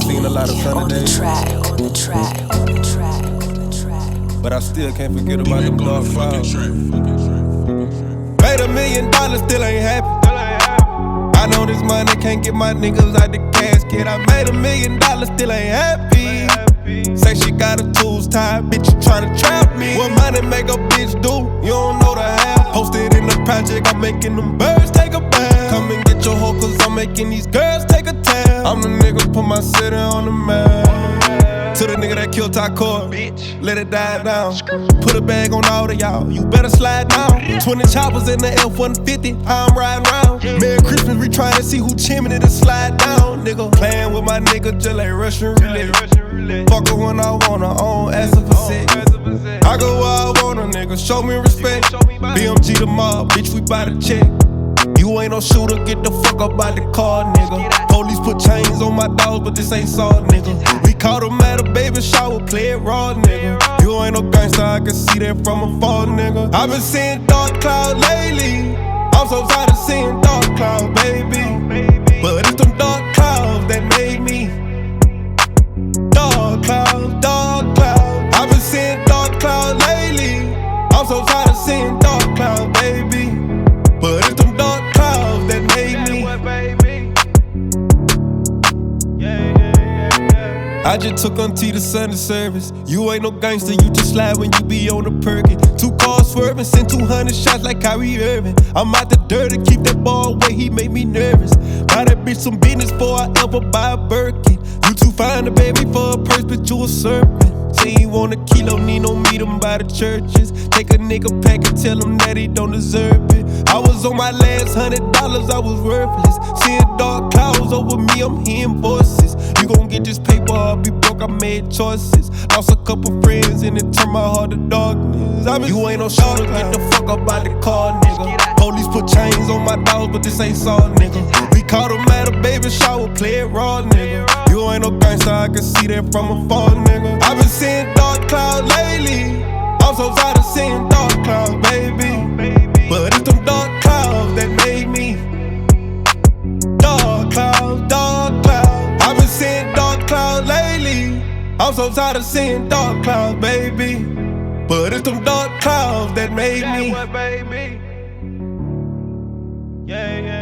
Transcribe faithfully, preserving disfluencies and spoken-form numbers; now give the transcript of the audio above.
seen a lot of sunny days, track, on the track, on the track, on the track. but I still can't forget about them dark clouds. Made a million dollars, still ain't happy. I know this money can't get my niggas out the casket. I made a million dollars, still ain't happy. Say she got her tools tied, bitch, you tryna trap me. What money make a bitch do? You don't know the half. Posted in the project, I'm making them birds take a bath. Come and get your hoe, cause I'm making these girls take a tab. I'm the nigga, put my city on the map. To the nigga that killed Tycore, bitch, let it die down. Put a bag on all of y'all, you better slide down. Twenty choppers in the F one fifty, how I'm riding round. Merry Christmas, we trying to see who chimney to slide down, nigga. Playing with my nigga just like Russian roulette. Fuck her when I want her, I don't ask her for sex. I go where I want her, nigga, show me respect. B M G the mob, bitch, we bout to check. You ain't no shooter, get the fuck up out the car, nigga. Police put chains on my dogs, but this ain't salt, nigga. We caught him at a baby shower, play it raw, nigga. You ain't no gangster, I can see that from afar, nigga. I been seeing dark clouds lately. I'm so tired of seeing dark clouds, baby. But it's them dark clouds that made me. Dark clouds, dark clouds. I been seeing dark clouds lately. I'm so tired of seeing dark clouds, baby. But it's them dark clouds that made me. I just took auntie to Sunday service. You ain't no gangster, you just slide when you be on the perkin. Two cars swerving, send two hundred shots like Kyrie Irving. I'm out the dirt to keep that ball away, he made me nervous. Buy that bitch some business before I ever buy a Birkin. You too fine to baby for a purse, but you a serpent. Say he want a kilo, need no meet him by the churches. Take a nigga pack and tell him that he don't deserve it. I was on my last hundred dollars, I was worthless. Seeing dark clouds over me, I'm hearing voices. You gon' get this paper, I'll be broke, I made choices. Lost a couple friends and it turned my heart to darkness. I mean, you ain't no shooter, get the fuck up out the car, nigga. Police put chains on my dogs, but this ain't salt, nigga. We caught him at a baby shower, play it raw, nigga. You ain't no gangster, I can see that from afar, nigga. I been seeing dark clouds lately. I'm so tired of seeing dark clouds, baby. But it's them dark clouds that made me. Dark clouds, dark clouds. I've been seeing dark clouds lately. I'm so tired of seeing dark clouds, baby. But it's them dark clouds that made me. Yeah, yeah.